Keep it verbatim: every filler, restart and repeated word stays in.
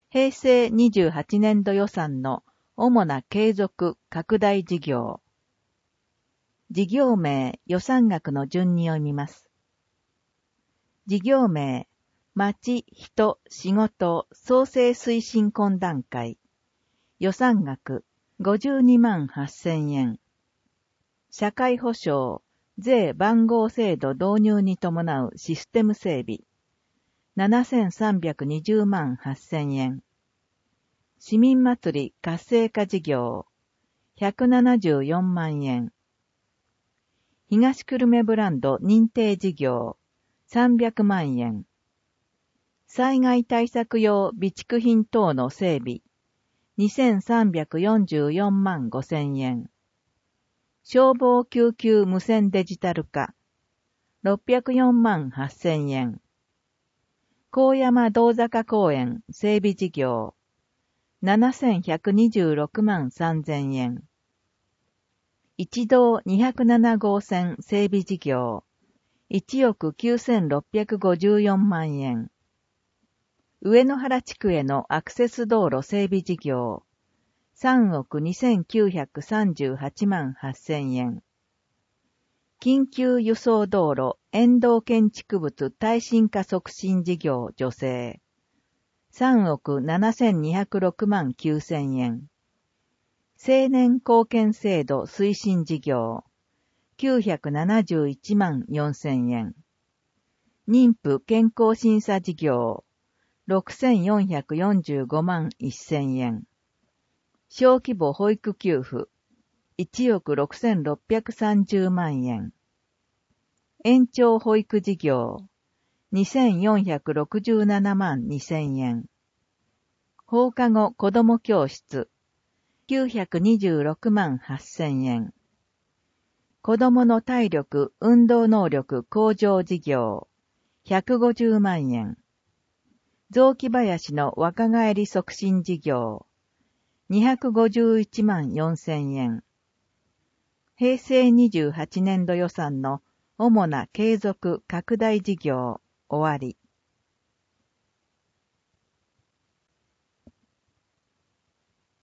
平成にじゅうはちねんど予算の主な継続拡大事業。事業名、予算額の順に読みます。事業名、町、人、仕事創生推進懇談会。予算額、ごじゅうにまんはっせんえん。社会保障、税番号制度導入に伴うシステム整備。ななせんさんびゃくにじゅうまんはっせんえん。市民祭り活性化事業。ひゃくななじゅうよんまんえん。東久留米ブランド認定事業。さんびゃくまんえん。災害対策用備蓄品等の整備。にせんさんびゃくよんじゅうよんまんごせんえん。消防救急無線デジタル化。ろっぴゃくよんまんはっせんえん。高山道坂公園整備事業。ななせんひゃくにじゅうろくまんさんぜんえん。一道にひゃくななごうせん整備事業。いちおくきゅうせんろっぴゃくごじゅうよんまんえん。上野原地区へのアクセス道路整備事業。さんおくにせんきゅうひゃくさんじゅうはちまんはっせんえん。緊急輸送道路沿道建築物耐震化促進事業助成。さんおくななせんにひゃくろくまんきゅうせんえん。青年貢献制度推進事業。きゅうひゃくななじゅういちまんよんせんえん。妊婦健康審査事業。ろくせんよんひゃくよんじゅうごまんせんえん。小規模保育給付。いちおくろくせんろっぴゃくさんじゅうまんえん。延長保育事業。にせんよんひゃくろくじゅうななまんにせんえん。放課後子ども教室。きゅうひゃくにじゅうろくまんはっせんえん。子どもの体力、運動能力向上事業。ひゃくごじゅうまんえん。雑木林の若返り促進事業。にひゃくごじゅういちまんよんせんえん。平成にじゅうはちねんど予算の主な継続拡大事業。終わり。